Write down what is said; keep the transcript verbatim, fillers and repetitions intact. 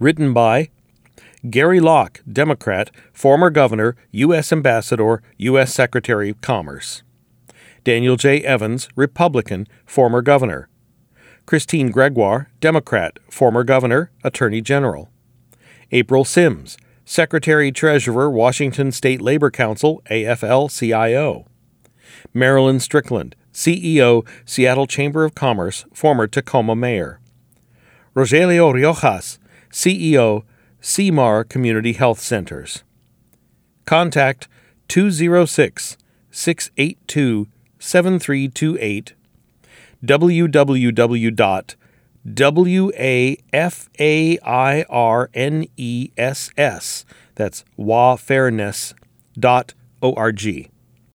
Written by Gary Locke, Democrat, former governor, U S Ambassador, U S Secretary of Commerce. Daniel J. Evans, Republican, former governor. Christine Gregoire, Democrat, former governor, Attorney General. April Sims, Secretary-Treasurer, Washington State Labor Council, A F L C I O. Marilyn Strickland, C E O, Seattle Chamber of Commerce, former Tacoma mayor. Rogelio Riojas, C E O, C M A R Community Health Centers. Contact two oh six, six eight two, seven three two eight, w w w dot wafairness, that's wafairness dot org.